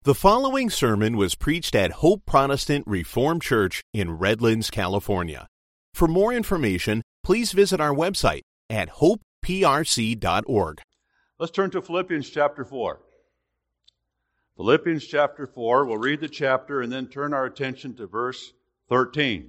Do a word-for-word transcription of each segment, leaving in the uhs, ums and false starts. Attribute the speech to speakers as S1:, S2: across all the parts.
S1: The following sermon was preached at Hope Protestant Reformed Church in Redlands, California. For more information, please visit our website at hope p r c dot org.
S2: Let's turn to Philippians chapter four. Philippians chapter four, we'll read the chapter and then turn our attention to verse thirteen.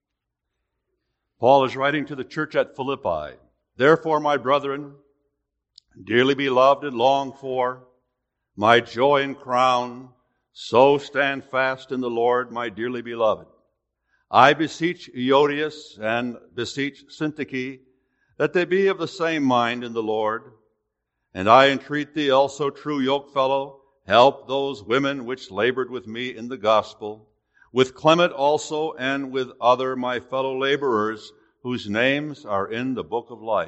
S2: Paul is writing to the church at Philippi. Therefore, my brethren, dearly beloved and longed for, my joy and crown, so stand fast in the Lord, my dearly beloved. I beseech Euodias and beseech Syntyche that they be of the same mind in the Lord. And I entreat thee also, true yokefellow, help those women which labored with me in the gospel, with Clement also and with other my fellow laborers, whose names are in the book of life.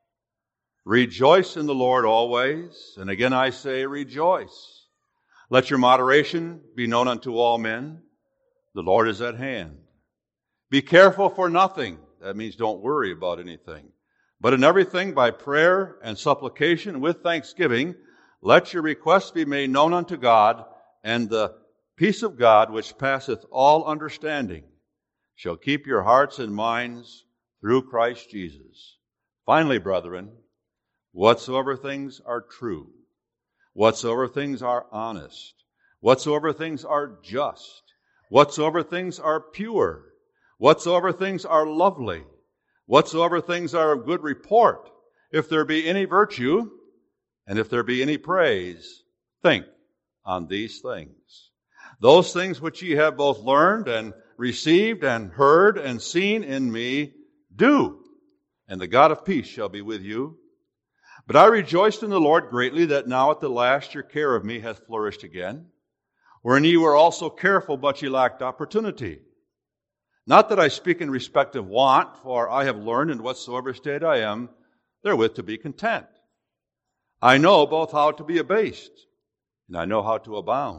S2: Rejoice in the Lord always, and again I say rejoice. Let your moderation be known unto all men. The Lord is at hand. Be careful for nothing. That means don't worry about anything. But in everything by prayer and supplication with thanksgiving, let your requests be made known unto God, and the peace of God, which passeth all understanding, shall keep your hearts and minds through Christ Jesus. Finally, brethren, whatsoever things are true, whatsoever things are honest, whatsoever things are just, whatsoever things are pure, whatsoever things are lovely, whatsoever things are of good report, if there be any virtue, and if there be any praise, think on these things. Those things which ye have both learned and received and heard and seen in me, do, and the God of peace shall be with you. But I rejoiced in the Lord greatly that now at the last your care of me hath flourished again, wherein ye were also careful, but ye lacked opportunity. Not that I speak in respect of want, for I have learned in whatsoever state I am, therewith to be content. I know both how to be abased, and I know how to abound.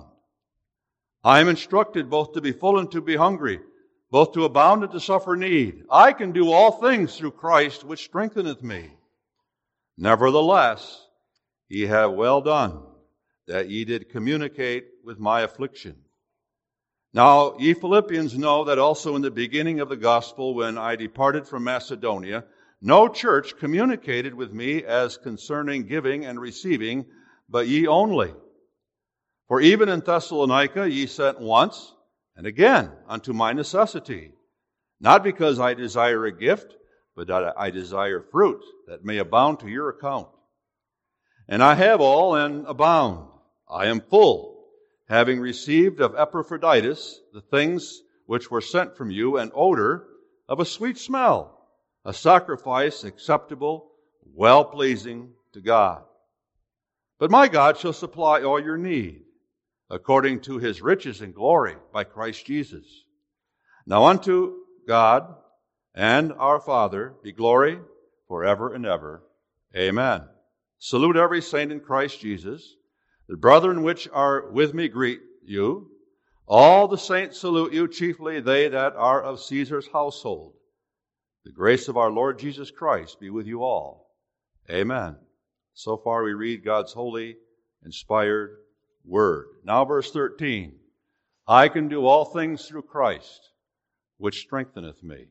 S2: I am instructed both to be full and to be hungry, both to abound and to suffer need. I can do all things through Christ, which strengtheneth me. Nevertheless, ye have well done, that ye did communicate with my affliction. Now, ye Philippians know that also in the beginning of the gospel, when I departed from Macedonia, no church communicated with me as concerning giving and receiving, but ye only. For even in Thessalonica ye sent once, and again unto my necessity, not because I desire a gift, but that I desire fruit that may abound to your account. And I have all and abound. I am full, having received of Epaphroditus the things which were sent from you, an odor of a sweet smell, a sacrifice acceptable, well-pleasing to God. But my God shall supply all your need, according to his riches and glory by Christ Jesus. Now unto God and our Father be glory forever and ever. Amen. Salute every saint in Christ Jesus. The brethren which are with me greet you. All the saints salute you, chiefly they that are of Caesar's household. The grace of our Lord Jesus Christ be with you all. Amen. So far we read God's holy, inspired word. Now verse thirteen. I can do all things through Christ, which strengtheneth me.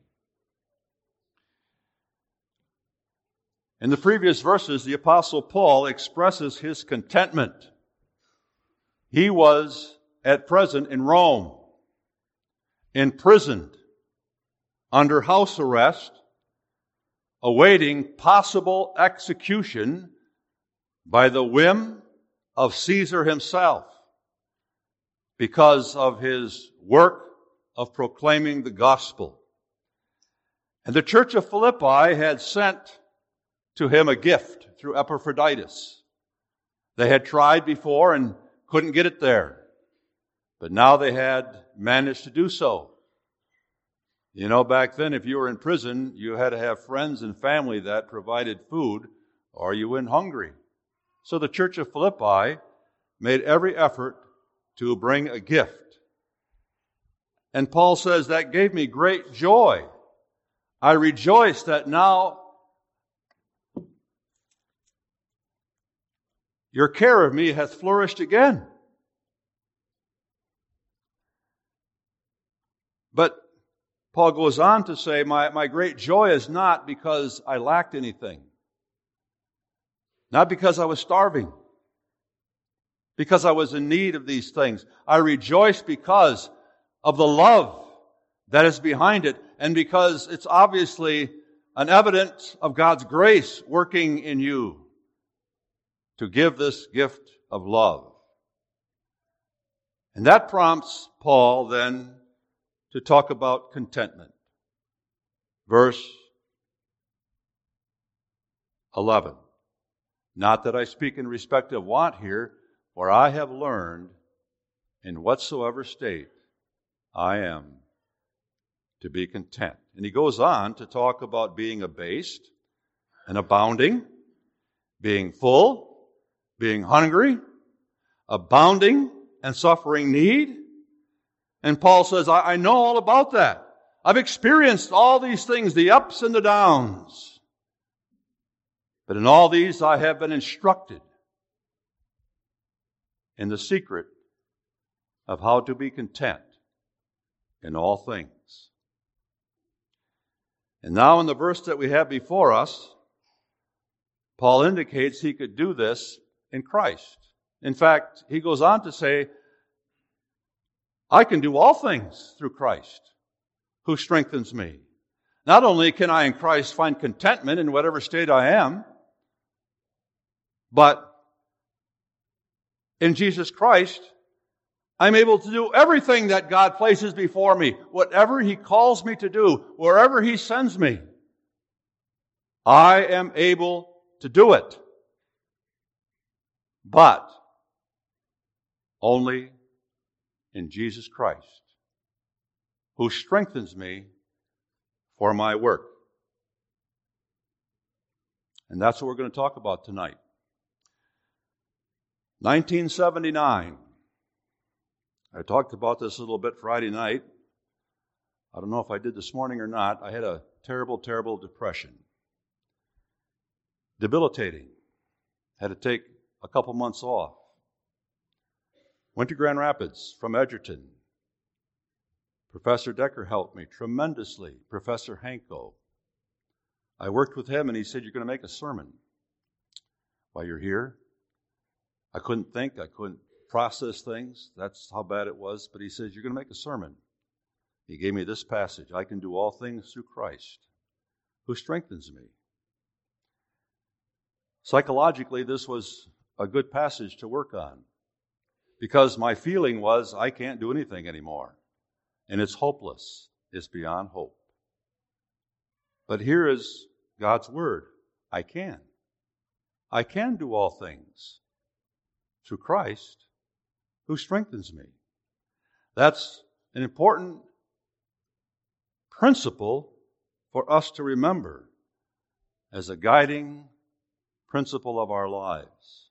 S2: In the previous verses, the Apostle Paul expresses his contentment. He was at present in Rome, imprisoned, under house arrest, awaiting possible execution by the whim of Caesar himself because of his work of proclaiming the gospel. And the church of Philippi had sent to him a gift through Epaphroditus. They had tried before and couldn't get it there, but now they had managed to do so. You know, back then, if you were in prison, you had to have friends and family that provided food, or you went hungry. So the church of Philippi made every effort to bring a gift. And Paul says, that gave me great joy. I rejoice that now your care of me hath flourished again. But Paul goes on to say, my, my great joy is not because I lacked anything. Not because I was starving. Because I was in need of these things. I rejoice because of the love that is behind it, and because it's obviously an evidence of God's grace working in you to give this gift of love. And that prompts Paul then to talk about contentment. Verse eleven. Not that I speak in respect of want here, for I have learned in whatsoever state I am to be content. And he goes on to talk about being abased and abounding, being full, being hungry, abounding and suffering need. And Paul says, I, I know all about that. I've experienced all these things, the ups and the downs. But in all these I have been instructed in the secret of how to be content in all things. And now in the verse that we have before us, Paul indicates he could do this in Christ. In fact, he goes on to say, I can do all things through Christ who strengthens me. Not only can I in Christ find contentment in whatever state I am, but in Jesus Christ, I'm able to do everything that God places before me. Whatever He calls me to do, wherever He sends me, I am able to do it. But only in Jesus Christ, who strengthens me for my work. And that's what we're going to talk about tonight. nineteen seventy-nine. I talked about this a little bit Friday night. I don't know if I did this morning or not. I had a terrible, terrible depression. Debilitating. Had to take a couple months off. Went to Grand Rapids from Edgerton. Professor Decker helped me tremendously. Professor Hanko. I worked with him and he said, you're going to make a sermon while you're here. I couldn't think. I couldn't process things. That's how bad it was. But he says, you're going to make a sermon. He gave me this passage. I can do all things through Christ, who strengthens me. Psychologically, this was a good passage to work on, because my feeling was I can't do anything anymore. And it's hopeless. It's beyond hope. But here is God's word. I can. I can do all things through Christ who strengthens me. That's an important principle for us to remember as a guiding principle of our lives.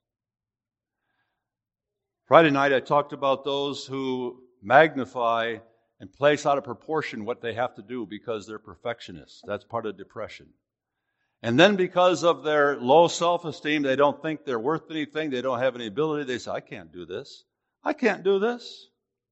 S2: Friday night I talked about those who magnify and place out of proportion what they have to do because they're perfectionists. That's part of depression. And then because of their low self-esteem, they don't think they're worth anything. They don't have any ability. They say, I can't do this. I can't do this.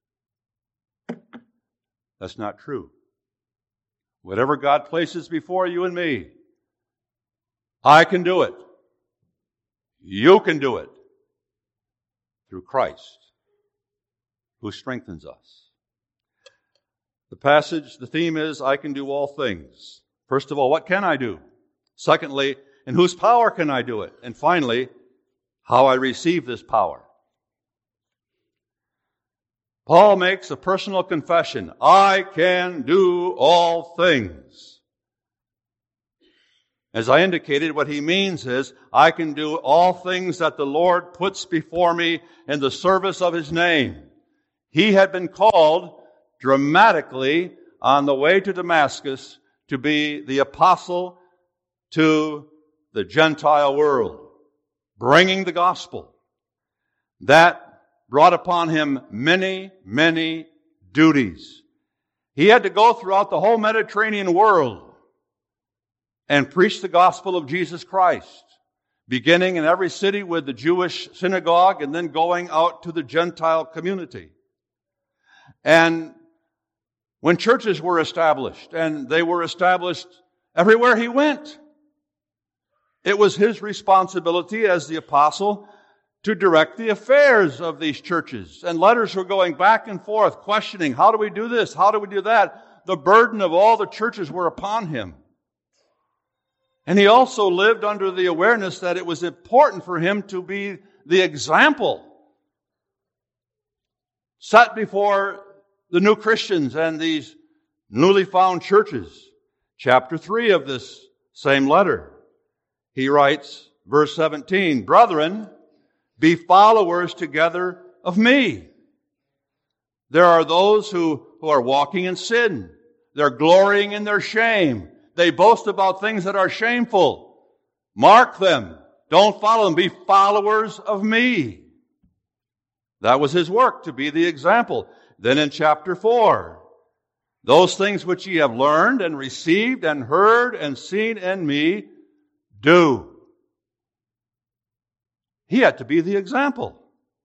S2: That's not true. Whatever God places before you and me, I can do it. You can do it through Christ, who strengthens us. The passage, the theme is, I can do all things. First of all, what can I do? Secondly, in whose power can I do it? And finally, how I receive this power. Paul makes a personal confession. I can do all things. As I indicated, what he means is, I can do all things that the Lord puts before me in the service of His name. He had been called dramatically on the way to Damascus to be the apostle to the Gentile world, bringing the gospel. That brought upon him many, many duties. He had to go throughout the whole Mediterranean world and preach the gospel of Jesus Christ, beginning in every city with the Jewish synagogue and then going out to the Gentile community. And when churches were established, and they were established everywhere he went. It was his responsibility as the apostle to direct the affairs of these churches. And letters were going back and forth, questioning, how do we do this? How do we do that? The burden of all the churches were upon him. And he also lived under the awareness that it was important for him to be the example set before the new Christians and these newly found churches. Chapter three of this same letter, he writes, verse seventeen, "Brethren, be followers together of me." There are those who, who are walking in sin. They're glorying in their shame. They boast about things that are shameful. Mark them. Don't follow them. Be followers of me. That was his work, to be the example. Then in chapter four, those things which ye have learned and received and heard and seen in me, do. He had to be the example.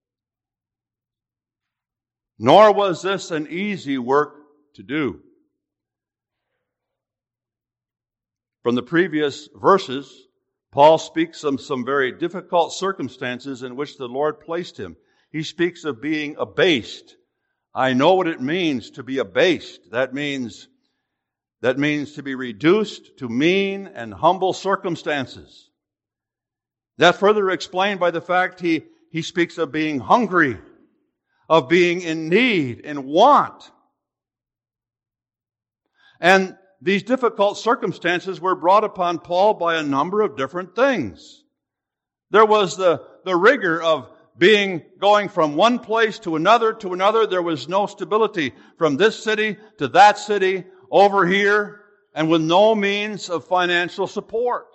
S2: Nor was this an easy work to do. From the previous verses, Paul speaks of some very difficult circumstances in which the Lord placed him. He speaks of being abased. I know what it means to be abased. That means, that means to be reduced to mean and humble circumstances. That further explained by the fact he, he speaks of being hungry, of being in need, in want. And these difficult circumstances were brought upon Paul by a number of different things. There was the, the rigor of being, going from one place to another to another. There was no stability from this city to that city, over here, and with no means of financial support.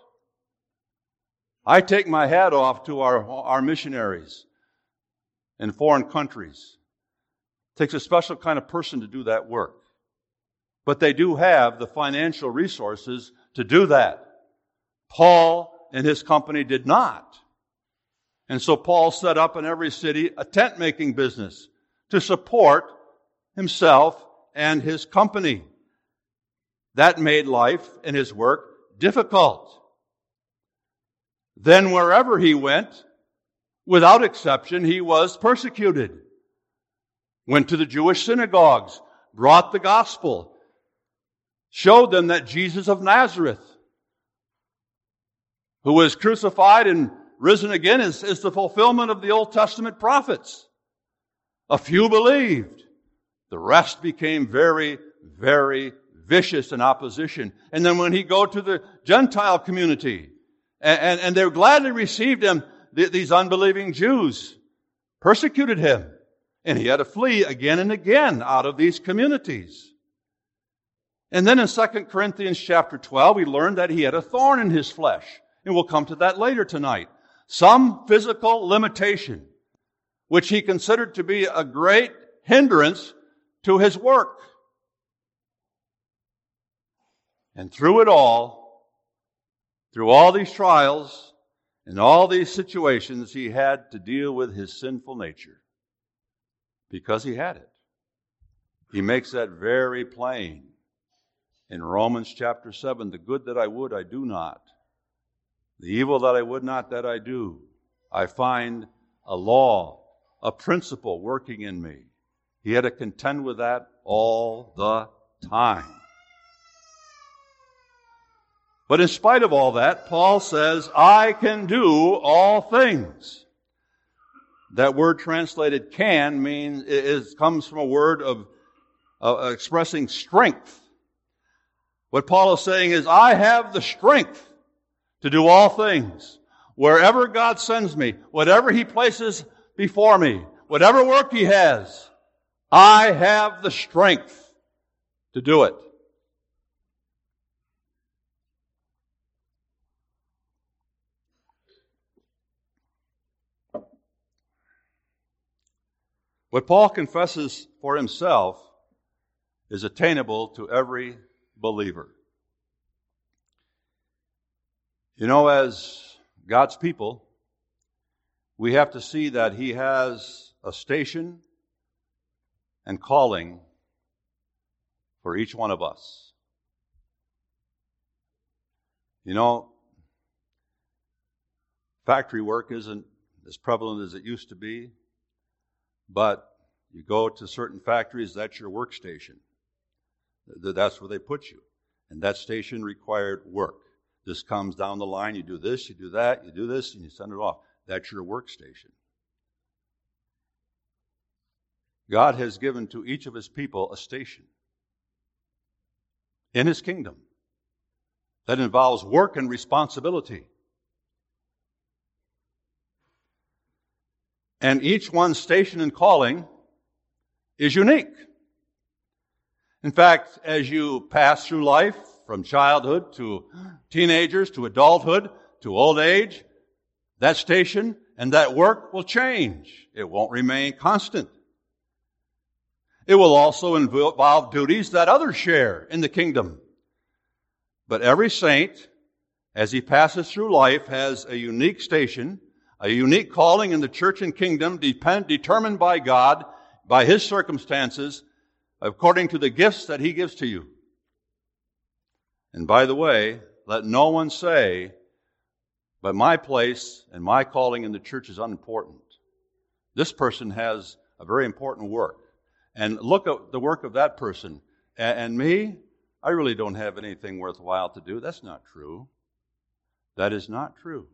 S2: I take my hat off to our, our missionaries in foreign countries. It takes a special kind of person to do that work. But they do have the financial resources to do that. Paul and his company did not. And so Paul set up in every city a tent-making business to support himself and his company. That made life and his work difficult. Then wherever he went, without exception, he was persecuted. Went to the Jewish synagogues, brought the gospel, showed them that Jesus of Nazareth, who was crucified and risen again, is, is the fulfillment of the Old Testament prophets. A few believed. The rest became very, very vicious in opposition. And then when he go to the Gentile community, and, and, and they gladly received him, the, these unbelieving Jews persecuted him. And he had to flee again and again out of these communities. And then in Second Corinthians chapter twelve, we learned that he had a thorn in his flesh. And we'll come to that later tonight. Some physical limitation, which he considered to be a great hindrance to his work. And through it all, through all these trials and all these situations, he had to deal with his sinful nature. Because he had it. He makes that very plain. In Romans chapter seven, the good that I would, I do not. The evil that I would not, that I do. I find a law, a principle working in me. He had to contend with that all the time. But in spite of all that, Paul says, I can do all things. That word translated can means, is, comes from a word of uh, expressing strength. What Paul is saying is, I have the strength to do all things. Wherever God sends me, whatever He places before me, whatever work He has, I have the strength to do it. What Paul confesses for himself is attainable to every believer. You know, as God's people, we have to see that He has a station and calling for each one of us. You know, factory work isn't as prevalent as it used to be, but you go to certain factories, that's your workstation. That's where they put you. And that station required work. This comes down the line, you do this, you do that, you do this, and you send it off. That's your workstation. God has given to each of His people a station in His kingdom that involves work and responsibility. And each one's station and calling is unique. In fact, as you pass through life, from childhood to teenagers to adulthood to old age, that station and that work will change. It won't remain constant. It will also involve duties that others share in the kingdom. But every saint, as he passes through life, has a unique station, a unique calling in the church and kingdom, depend, determined by God, by His circumstances, according to the gifts that He gives to you. And by the way, let no one say, but my place and my calling in the church is unimportant. This person has a very important work. And look at the work of that person. And, and me, I really don't have anything worthwhile to do. That's not true. That is not true.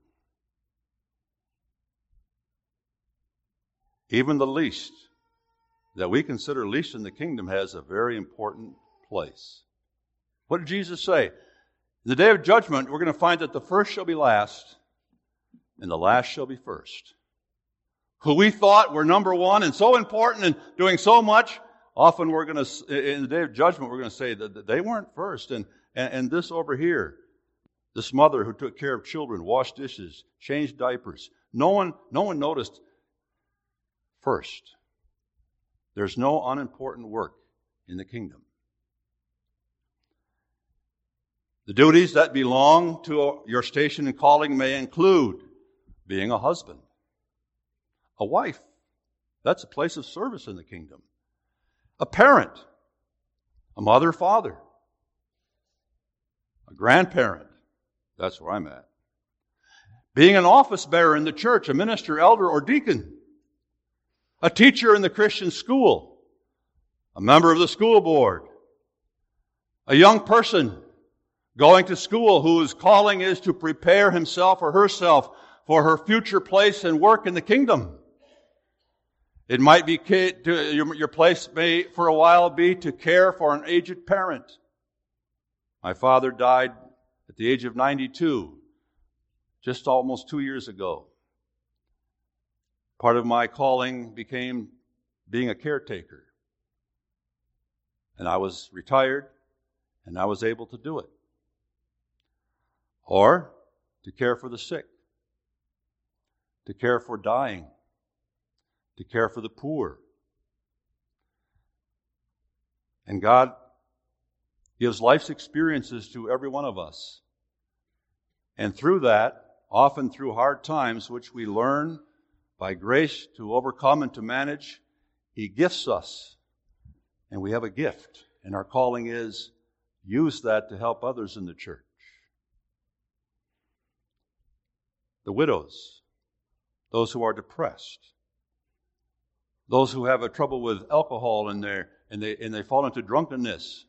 S2: Even the least that we consider least in the kingdom has a very important place. What did Jesus say? In the day of judgment, we're going to find that the first shall be last, and the last shall be first. Who we thought were number one and so important and doing so much, often we're going to, in the day of judgment, we're going to say that they weren't first. And, and, and this over here, this mother who took care of children, washed dishes, changed diapers, no one, no one noticed first. There's no unimportant work in the kingdom. The duties that belong to your station and calling may include being a husband, a wife. That's a place of service in the kingdom. A parent, a mother, father, a grandparent. That's where I'm at. Being an office bearer in the church, a minister, elder, or deacon. A teacher in the Christian school. A member of the school board. A young person going to school whose calling is to prepare himself or herself for her future place and work in the kingdom. It might be, to, your place may for a while be to care for an aged parent. My father died at the age of ninety-two, just almost two years ago. Part of my calling became being a caretaker. And I was retired, and I was able to do it. Or to care for the sick, to care for dying, to care for the poor. And God gives life's experiences to every one of us. And through that, often through hard times, which we learn by grace to overcome and to manage, He gifts us. And we have a gift. And our calling is, use that to help others in the church. The widows, those who are depressed, those who have a trouble with alcohol and, and, they, and they fall into drunkenness.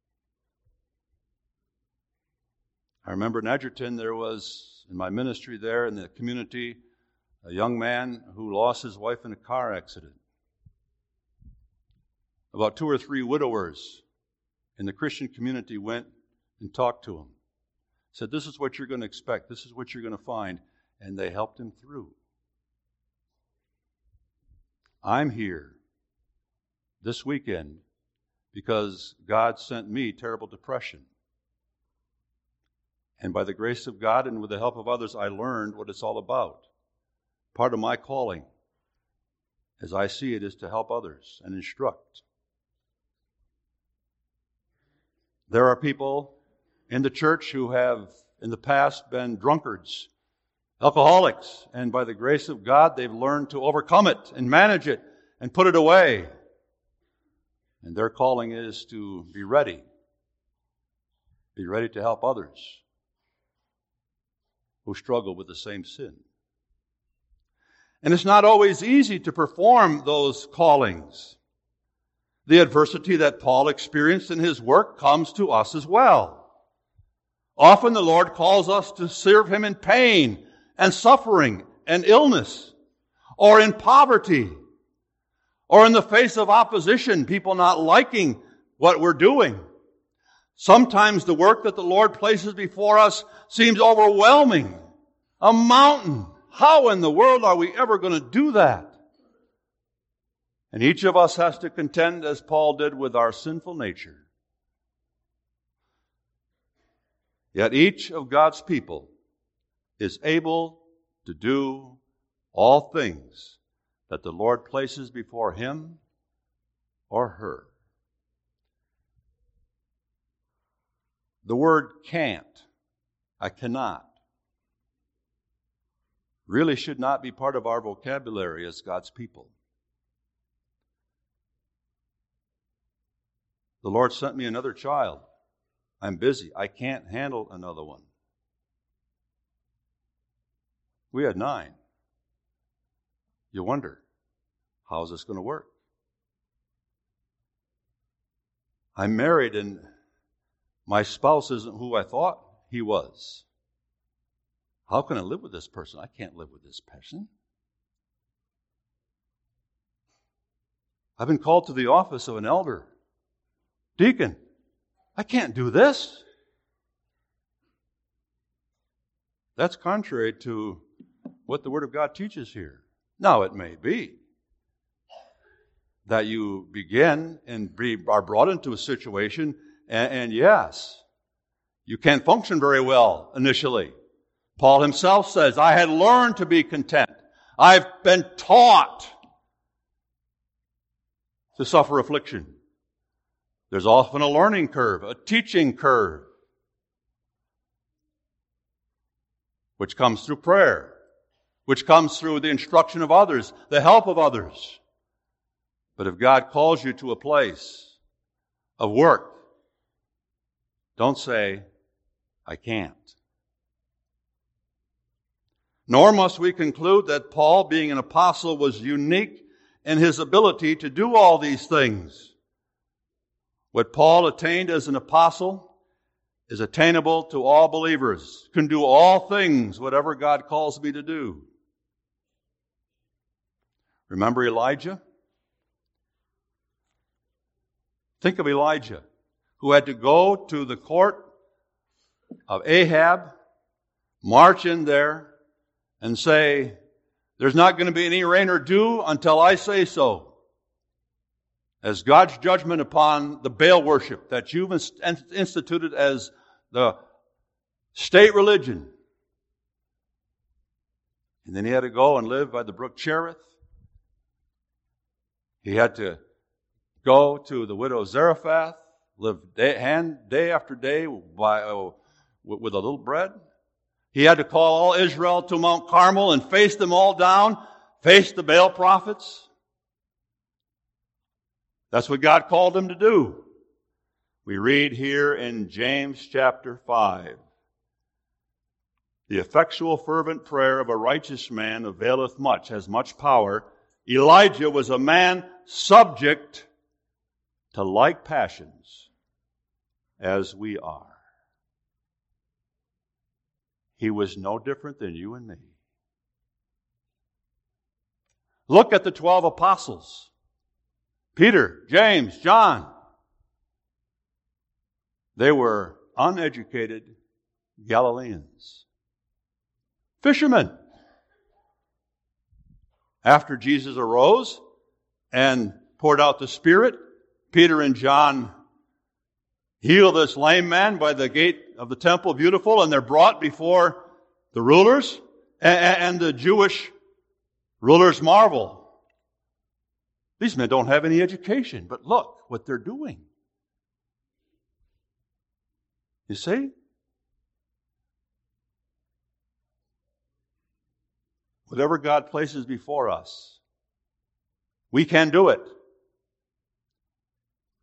S2: I remember in Edgerton there was, in my ministry there in the community, a young man who lost his wife in a car accident. About two or three widowers in the Christian community went and talked to him. Said, this is what you're going to expect. This is what you're going to find. And they helped him through. I'm here this weekend because God sent me terrible depression. And by the grace of God and with the help of others, I learned what it's all about. Part of my calling, as I see it, is to help others and instruct. There are people in the church who have in the past been drunkards, alcoholics, and by the grace of God, they've learned to overcome it and manage it and put it away. And their calling is to be ready. Be ready to help others who struggle with the same sin. And it's not always easy to perform those callings. The adversity that Paul experienced in his work comes to us as well. Often the Lord calls us to serve Him in pain and suffering and illness, or in poverty, or in the face of opposition, people not liking what we're doing. Sometimes the work that the Lord places before us seems overwhelming, a mountain. How in the world are we ever going to do that? And each of us has to contend, as Paul did, with our sinful nature. Yet each of God's people is able to do all things that the Lord places before him or her. The word can't, I cannot, really should not be part of our vocabulary as God's people. The Lord sent me another child. I'm busy. I can't handle another one. We had nine. You wonder, how is this going to work? I'm married and my spouse isn't who I thought he was. How can I live with this person? I can't live with this person. I've been called to the office of an elder. Deacon, I can't do this. That's contrary to what the Word of God teaches here. Now, it may be that you begin and be, are brought into a situation, and, and yes, you can't function very well initially. Paul himself says, I had learned to be content. I've been taught to suffer affliction. There's often a learning curve, a teaching curve, which comes through prayer, which comes through the instruction of others, the help of others. But if God calls you to a place of work, don't say, I can't. Nor must we conclude that Paul, being an apostle, was unique in his ability to do all these things. What Paul attained as an apostle is attainable to all believers. Can do all things, whatever God calls me to do. Remember Elijah? Think of Elijah, who had to go to the court of Ahab, march in there, and say, there's not going to be any rain or dew until I say so. As God's judgment upon the Baal worship that you've instituted as the state religion. And then he had to go and live by the brook Cherith. He had to go to the widow Zarephath, live day, hand, day after day by, uh, with a little bread. He had to call all Israel to Mount Carmel and face them all down, face the Baal prophets. That's what God called him to do. We read here in James chapter five, the effectual fervent prayer of a righteous man availeth much, has much power. Elijah was a man subject to like passions as we are. He was no different than you and me. Look at the twelve apostles. Peter, James, John. They were uneducated Galileans. Fishermen. After Jesus arose and poured out the Spirit, Peter and John heal this lame man by the gate of the temple, beautiful, and they're brought before the rulers, and, and the Jewish rulers marvel. These men don't have any education, but look what they're doing. You see? Whatever God places before us, we can do it.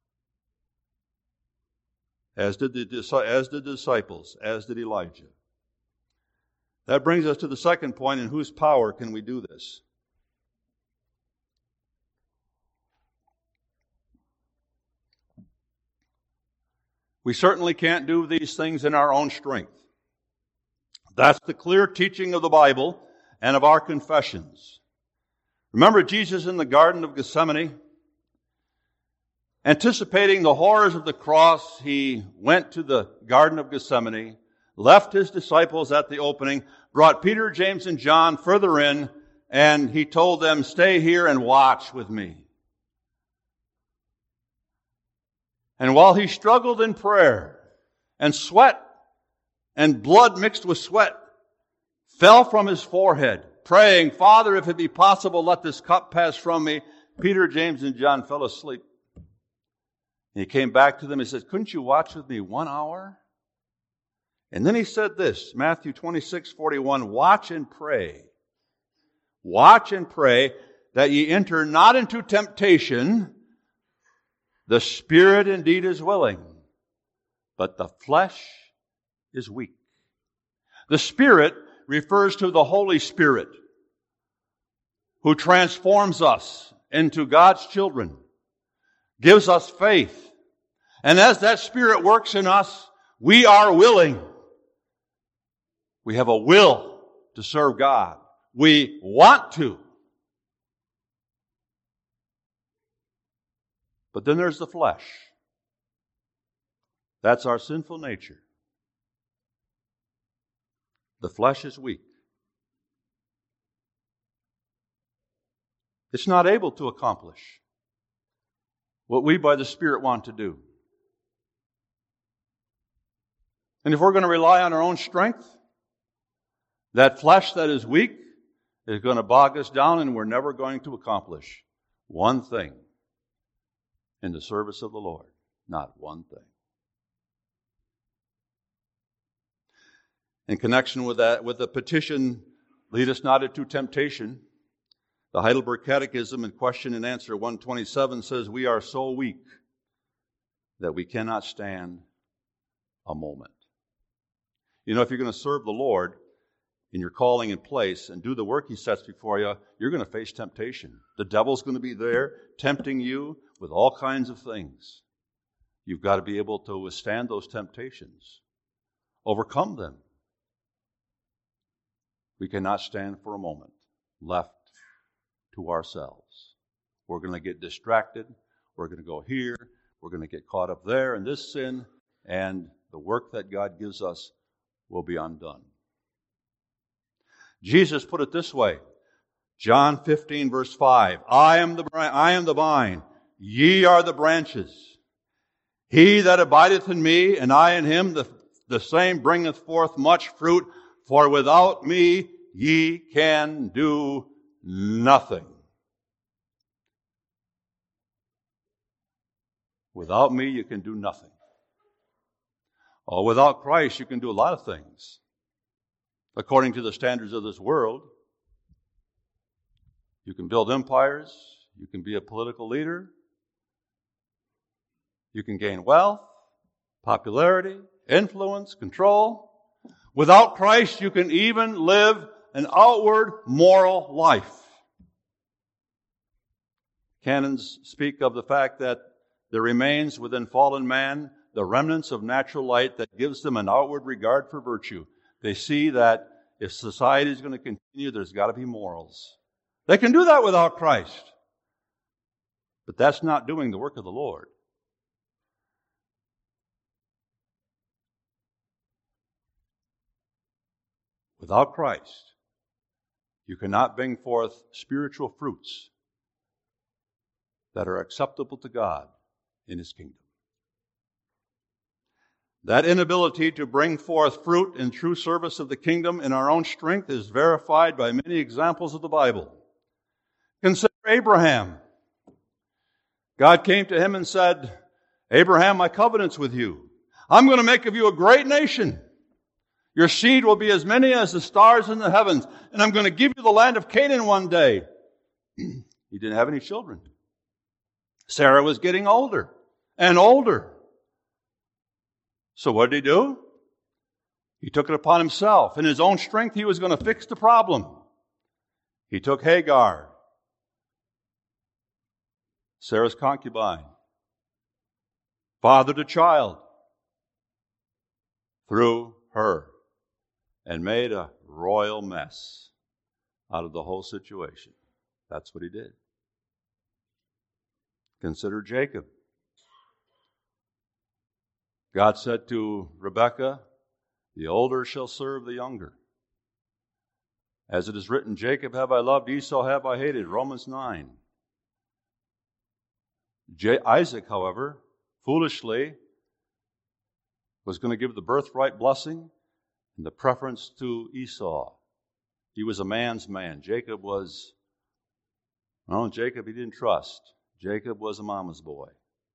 S2: as did the, as did the disciples, as did Elijah. That brings us to the second point: in whose power can we do this? We certainly can't do these things in our own strength. That's the clear teaching of the Bible and of our confessions. Remember Jesus in the Garden of Gethsemane? Anticipating the horrors of the cross, he went to the Garden of Gethsemane, left his disciples at the opening, brought Peter, James, and John further in, and he told them, "Stay here and watch with me." And while he struggled in prayer, and sweat and blood mixed with sweat fell from his forehead, praying, "Father, if it be possible, let this cup pass from me," Peter, James, and John fell asleep. And he came back to them and said, "Couldn't you watch with me one hour?" And then he said this, Matthew twenty-six forty-one, "Watch and pray. Watch and pray that ye enter not into temptation. The spirit indeed is willing, but the flesh is weak." The Spirit refers to the Holy Spirit, who transforms us into God's children, gives us faith. And as that Spirit works in us, we are willing. We have a will to serve God. We want to. But then there's the flesh. That's our sinful nature. The flesh is weak. It's not able to accomplish what we by the Spirit want to do. And if we're going to rely on our own strength, that flesh that is weak is going to bog us down, and we're never going to accomplish one thing in the service of the Lord. Not one thing. In connection with that, with the petition, "Lead us not into temptation," the Heidelberg Catechism in question and answer one twenty-seven says, "We are so weak that we cannot stand a moment." You know, if you're going to serve the Lord in your calling in place and do the work He sets before you, you're going to face temptation. The devil's going to be there tempting you with all kinds of things. You've got to be able to withstand those temptations, overcome them. We cannot stand for a moment left to ourselves. We're going to get distracted. We're going to go here. We're going to get caught up there in this sin, and the work that God gives us will be undone. Jesus put it this way, John fifteen verse five, I am the I am the vine, ye are the branches. He that abideth in me, and I in him, the, the same bringeth forth much fruit, for without me ye can do nothing. Without me you can do nothing. Oh, without Christ you can do a lot of things. According to the standards of this world, you can build empires, you can be a political leader, you can gain wealth, popularity, influence, control. Without Christ, you can even live an outward moral life. Canons speak of the fact that there remains within fallen man the remnants of natural light that gives them an outward regard for virtue. They see that if society is going to continue, there's got to be morals. They can do that without Christ. But that's not doing the work of the Lord. Without Christ, you cannot bring forth spiritual fruits that are acceptable to God in His kingdom. That inability to bring forth fruit in true service of the kingdom in our own strength is verified by many examples of the Bible. Consider Abraham. God came to him and said, Abraham, my covenant's with you. I'm going to make of you a great nation. Your seed will be as many as the stars in the heavens, and I'm going to give you the land of Canaan one day. He didn't have any children. Sarah was getting older and older. So what did he do? He took it upon himself. In his own strength, he was going to fix the problem. He took Hagar, Sarah's concubine, fathered a child through her, and made a royal mess out of the whole situation. That's what he did. Consider Jacob. God said to Rebekah, the older shall serve the younger. As it is written, Jacob have I loved, Esau have I hated. Romans nine. J- Isaac, however, foolishly was going to give the birthright blessing and the preference to Esau. He was a man's man. Jacob was, no, Jacob he didn't trust. Jacob was a mama's boy.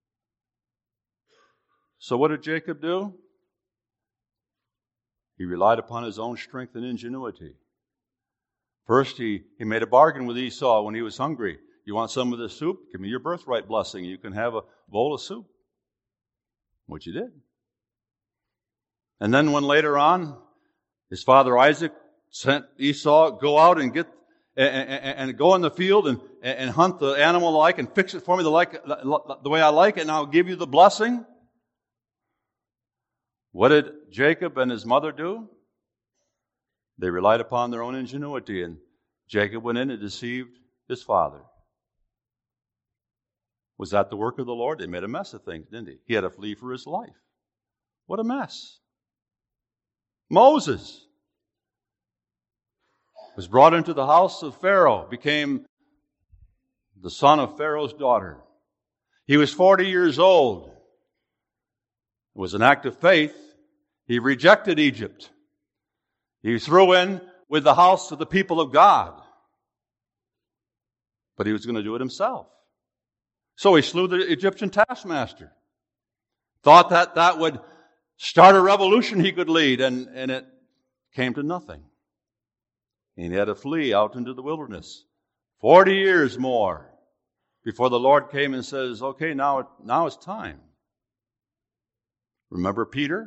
S2: So what did Jacob do? He relied upon his own strength and ingenuity. First, he, he made a bargain with Esau when he was hungry. You want some of this soup? Give me your birthright blessing. You can have a bowl of soup. Which he did. And then when later on, his father Isaac sent Esau, go out and get and, and, and go in the field and, and hunt the animal like and fix it for me the, like, the way I like it, and I'll give you the blessing. What did Jacob and his mother do? They relied upon their own ingenuity, and Jacob went in and deceived his father. Was that the work of the Lord? They made a mess of things, didn't he? He had to flee for his life. What a mess. Moses was brought into the house of Pharaoh, became the son of Pharaoh's daughter. He was forty years old. It was an act of faith. He rejected Egypt. He threw in with the house of the people of God. But he was going to do it himself. So he slew the Egyptian taskmaster. Thought that that would start a revolution he could lead, and, and it came to nothing. And he had to flee out into the wilderness. Forty years more before the Lord came and says, okay, now, now it's time. Remember Peter?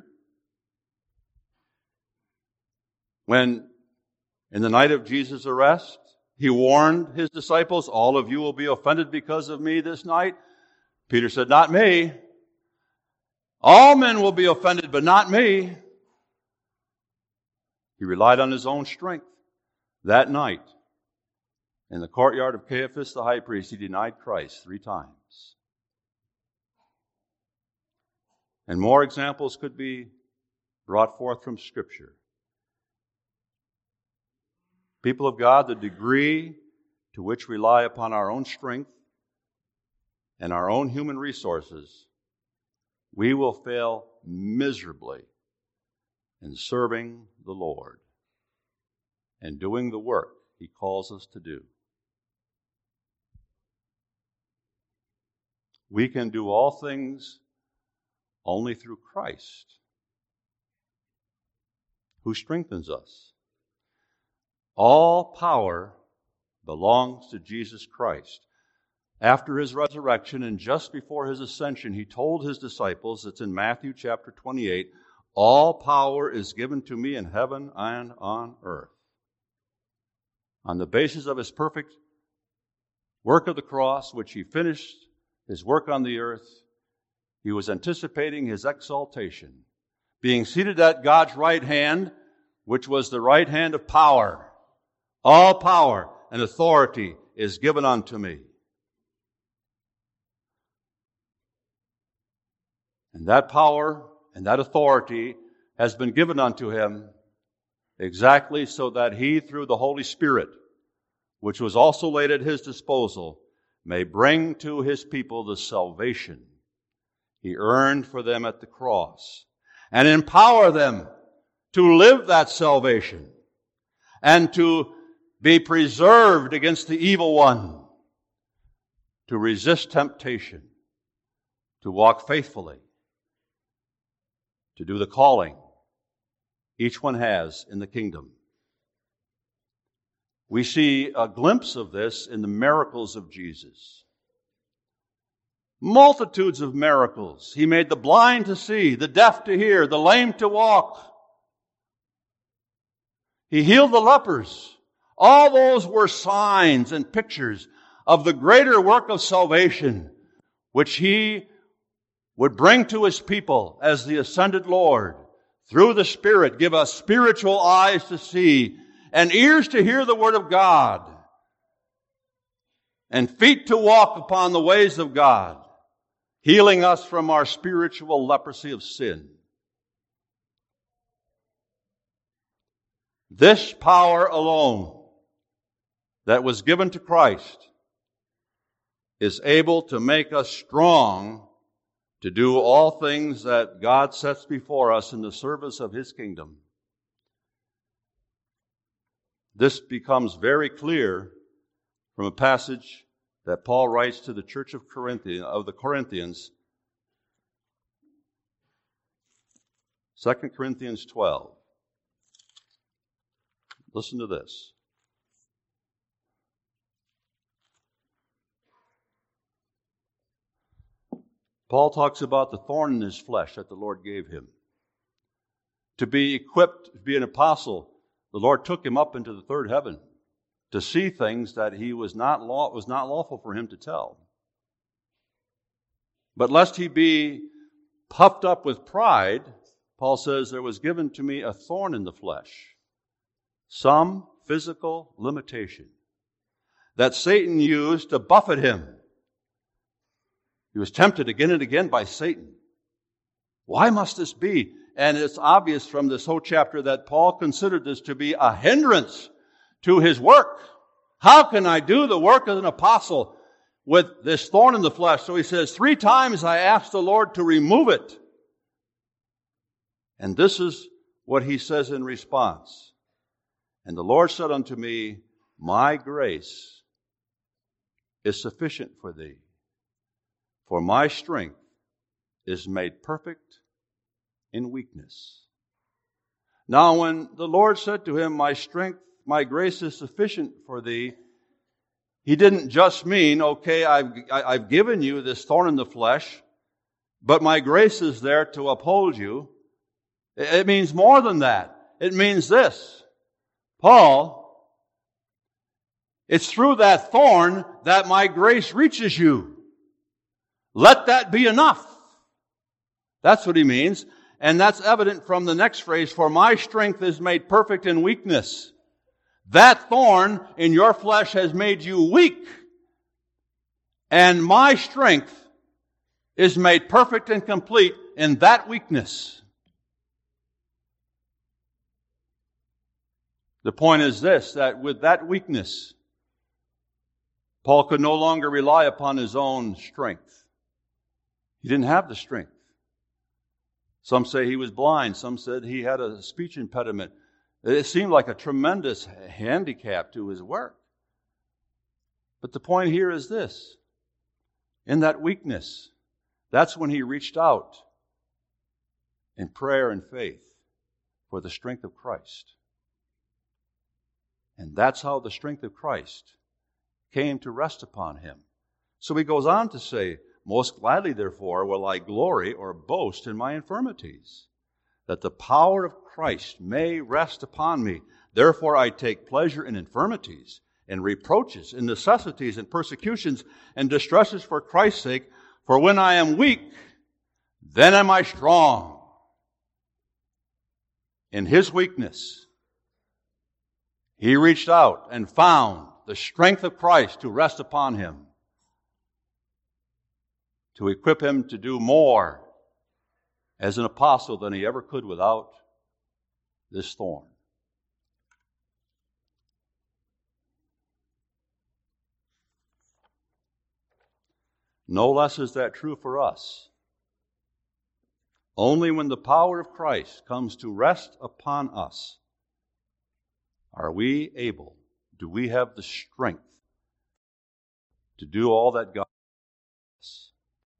S2: When, in the night of Jesus' arrest, he warned his disciples, all of you will be offended because of me this night. Peter said, not me. All men will be offended, but not me. He relied on his own strength. That night, in the courtyard of Caiaphas the high priest, he denied Christ three times. And more examples could be brought forth from Scripture. People of God, the degree to which we rely upon our own strength and our own human resources, we will fail miserably in serving the Lord and doing the work He calls us to do. We can do all things only through Christ, who strengthens us. All power belongs to Jesus Christ. After His resurrection and just before His ascension, He told His disciples, it's in Matthew chapter twenty-eight, all power is given to me in heaven and on earth. On the basis of His perfect work of the cross, which He finished His work on the earth, He was anticipating His exaltation, being seated at God's right hand, which was the right hand of power. All power and authority is given unto me. And that power and that authority has been given unto Him exactly so that He, through the Holy Spirit, which was also laid at His disposal, may bring to His people the salvation He earned for them at the cross, and empower them to live that salvation and to be preserved against the evil one, to resist temptation, to walk faithfully, to do the calling each one has in the kingdom. We see a glimpse of this in the miracles of Jesus. Multitudes of miracles. He made the blind to see, the deaf to hear, the lame to walk. He healed the lepers. All those were signs and pictures of the greater work of salvation, which He would bring to His people as the ascended Lord. Through the Spirit, give us spiritual eyes to see and ears to hear the Word of God and feet to walk upon the ways of God, healing us from our spiritual leprosy of sin. This power alone that was given to Christ is able to make us strong to do all things that God sets before us in the service of His kingdom. This becomes very clear from a passage that Paul writes to the church of Corinthians, of the Corinthians, Second Corinthians twelve. Listen to this. Paul talks about the thorn in his flesh that the Lord gave him. To be equipped to be an apostle, the Lord took him up into the third heaven to see things that he was not law, was not lawful for him to tell. But lest he be puffed up with pride, Paul says, there was given to me a thorn in the flesh, some physical limitation that Satan used to buffet him. He was tempted again and again by Satan. Why must this be? And it's obvious from this whole chapter that Paul considered this to be a hindrance to his work. How can I do the work of an apostle with this thorn in the flesh? So he says, three times I asked the Lord to remove it. And this is what he says in response. And the Lord said unto me, my grace is sufficient for thee, for my strength is made perfect in weakness. Now when the Lord said to him, my strength, my grace is sufficient for thee, He didn't just mean, okay, I've, I've given you this thorn in the flesh, but my grace is there to uphold you. It means more than that. It means this. Paul, it's through that thorn that my grace reaches you. Let that be enough. That's what he means. And that's evident from the next phrase, for my strength is made perfect in weakness. That thorn in your flesh has made you weak. And my strength is made perfect and complete in that weakness. The point is this, that with that weakness, Paul could no longer rely upon his own strength. He didn't have the strength. Some say he was blind. Some said he had a speech impediment. It seemed like a tremendous handicap to his work. But the point here is this. In that weakness, that's when he reached out in prayer and faith for the strength of Christ. And that's how the strength of Christ came to rest upon him. So he goes on to say, most gladly, therefore, will I glory or boast in my infirmities, that the power of Christ may rest upon me. Therefore I take pleasure in infirmities, in reproaches, in necessities, in persecutions, and distresses for Christ's sake. For when I am weak, then am I strong. In his weakness, he reached out and found the strength of Christ to rest upon him, to equip him to do more as an apostle than he ever could without this thorn. No less is that true for us. Only when the power of Christ comes to rest upon us are we able, do we have the strength to do all that God has.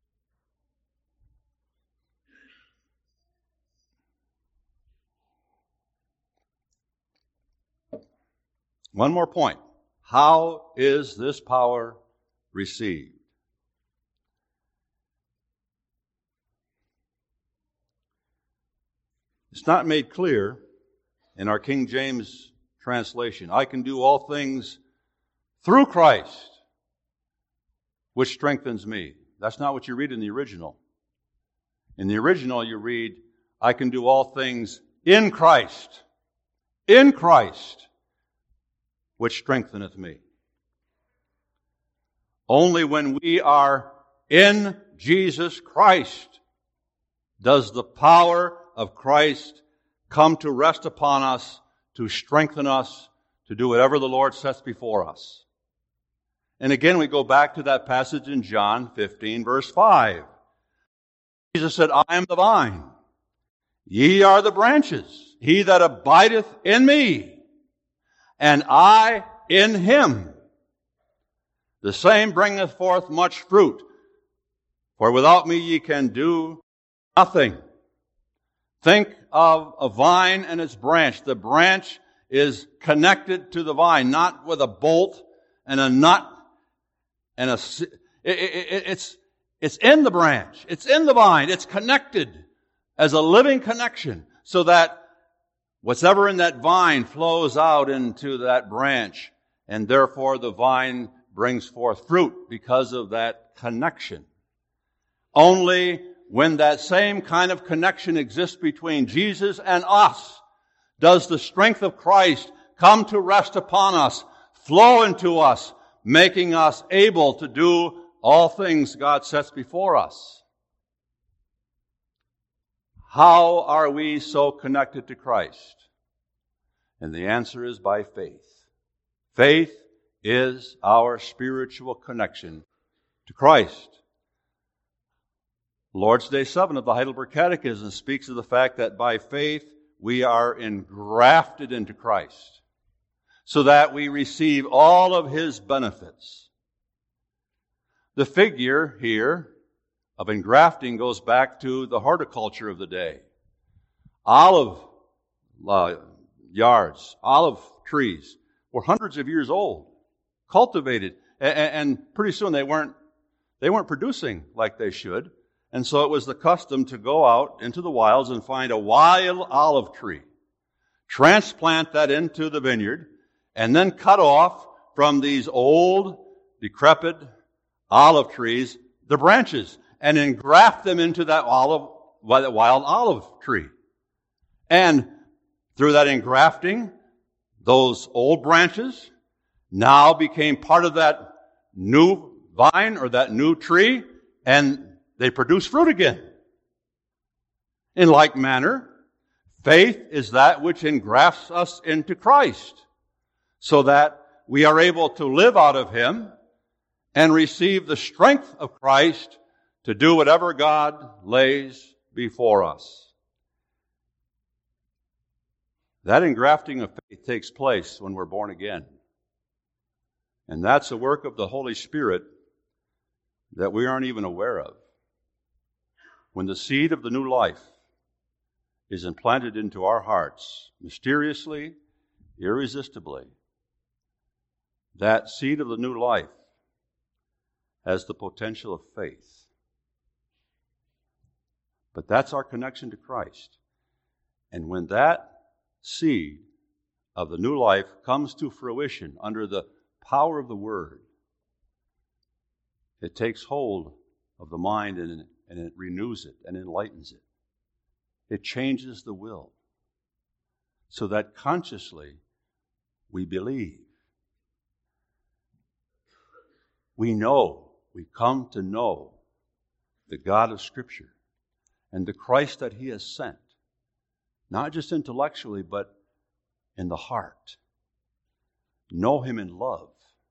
S2: One more point. How is this power received? It's not made clear in our King James translation. I can do all things through Christ, which strengthens me. That's not what you read in the original. In the original, you read, I can do all things in Christ, in Christ, which strengtheneth me. Only when we are in Jesus Christ does the power of Christ come to rest upon us, to strengthen us, to do whatever the Lord sets before us. And again, we go back to that passage in John fifteen, verse five. Jesus said, I am the vine, ye are the branches. He that abideth in me, and I in him, the same bringeth forth much fruit. For without me ye can do nothing. Think of a vine and its branch. The branch is connected to the vine, not with a bolt and a nut and a... It, it, it's, it's in the branch. It's in the vine. It's connected as a living connection so that whatever in that vine flows out into that branch, and therefore the vine brings forth fruit because of that connection. Only when that same kind of connection exists between Jesus and us does the strength of Christ come to rest upon us, flow into us, making us able to do all things God sets before us. How are we so connected to Christ? And the answer is by faith. Faith is our spiritual connection to Christ. Lord's Day seven of the Heidelberg Catechism speaks of the fact that by faith we are engrafted into Christ, so that we receive all of His benefits. The figure here of engrafting goes back to the horticulture of the day. Olive uh, yards, olive trees were hundreds of years old, cultivated, and, and pretty soon they weren't they weren't producing like they should. And so it was the custom to go out into the wilds and find a wild olive tree, transplant that into the vineyard, and then cut off from these old, decrepit olive trees the branches and engraft them into that olive, that wild olive tree. And through that engrafting, those old branches now became part of that new vine or that new tree, and they produce fruit again. In like manner, faith is that which engrafts us into Christ, so that we are able to live out of Him and receive the strength of Christ to do whatever God lays before us. That engrafting of faith takes place when we're born again. And that's a work of the Holy Spirit that we aren't even aware of. When the seed of the new life is implanted into our hearts, mysteriously, irresistibly, that seed of the new life has the potential of faith. But that's our connection to Christ. And when that seed of the new life comes to fruition under the power of the Word, it takes hold of the mind and, and it renews it and enlightens it. It changes the will so that consciously we believe. We know, we come to know the God of Scripture and the Christ that He has sent, not just intellectually, but in the heart. Know Him in love.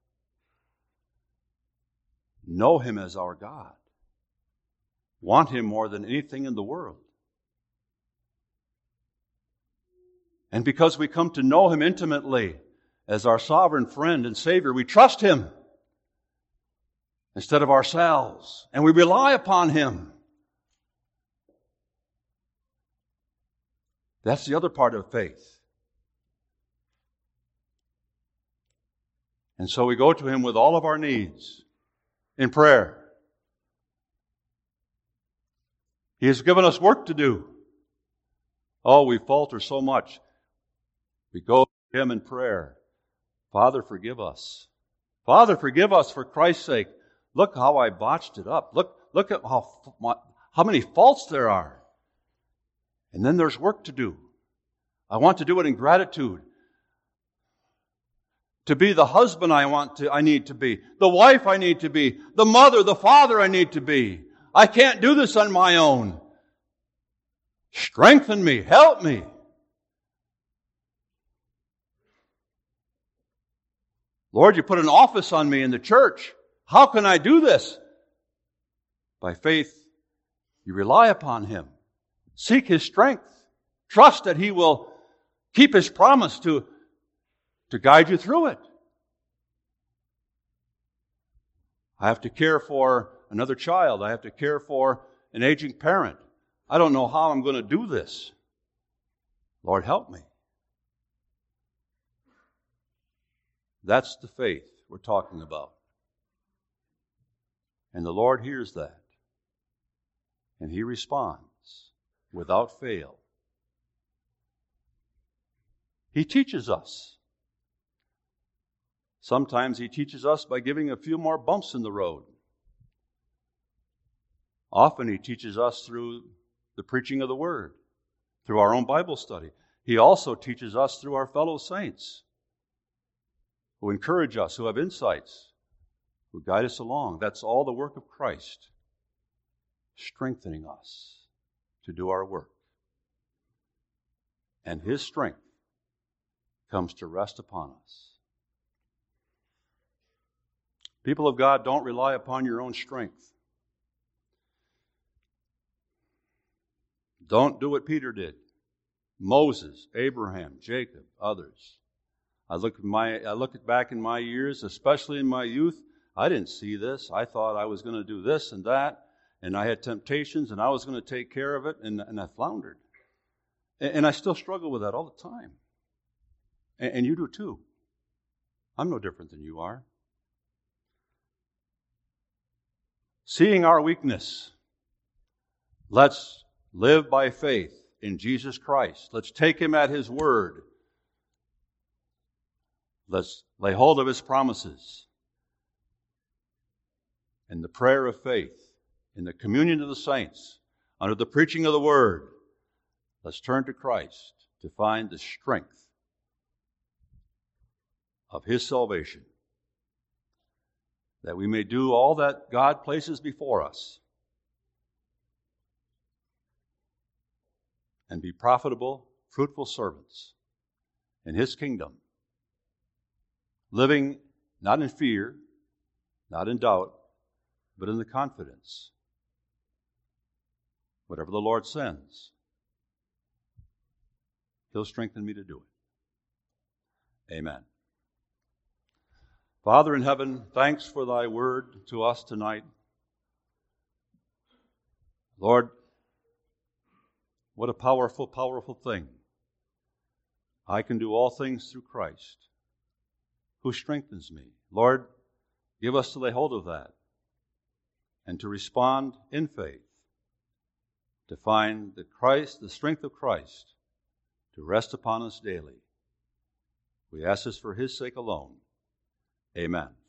S2: Know Him as our God. Want Him more than anything in the world. And because we come to know Him intimately as our sovereign friend and Savior, we trust Him instead of ourselves, and we rely upon Him. That's the other part of faith. And so we go to Him with all of our needs in prayer. He has given us work to do. Oh, we falter so much. We go to Him in prayer. Father, forgive us. Father, forgive us for Christ's sake. Look how I botched it up. Look, look at how, how many faults there are. And then there's work to do. I want to do it in gratitude. To be the husband I want to, I need to be. The wife I need to be. The mother, the father I need to be. I can't do this on my own. Strengthen me. Help me. Lord, you put an office on me in the church. How can I do this? By faith, you rely upon Him. Seek His strength. Trust that He will keep His promise to, to guide you through it. I have to care for another child. I have to care for an aging parent. I don't know how I'm going to do this. Lord, help me. That's the faith we're talking about. And the Lord hears that. And He responds without fail. He teaches us. Sometimes He teaches us by giving a few more bumps in the road. Often He teaches us through the preaching of the Word, through our own Bible study. He also teaches us through our fellow saints who encourage us, who have insights, who guide us along. That's all the work of Christ, strengthening us to do our work. And His strength comes to rest upon us. People of God, don't rely upon your own strength. Don't do what Peter did. Moses, Abraham, Jacob, others. I look at my I look at back in my years, especially in my youth, I didn't see this. I thought I was going to do this and that, and I had temptations, and I was going to take care of it, and, and I floundered. And, and I still struggle with that all the time. And, and you do too. I'm no different than you are. Seeing our weakness, let's live by faith in Jesus Christ. Let's take Him at His word. Let's lay hold of His promises. In the prayer of faith, in the communion of the saints, under the preaching of the Word, let's turn to Christ to find the strength of His salvation, that we may do all that God places before us and be profitable, fruitful servants in His kingdom, living not in fear, not in doubt, but in the confidence. Whatever the Lord sends, He'll strengthen me to do it. Amen. Father in heaven, thanks for Thy word to us tonight. Lord, what a powerful, powerful thing. I can do all things through Christ, who strengthens me. Lord, give us to lay hold of that and to respond in faith, to find the Christ, the strength of Christ, to rest upon us daily. We ask this for His sake alone. Amen.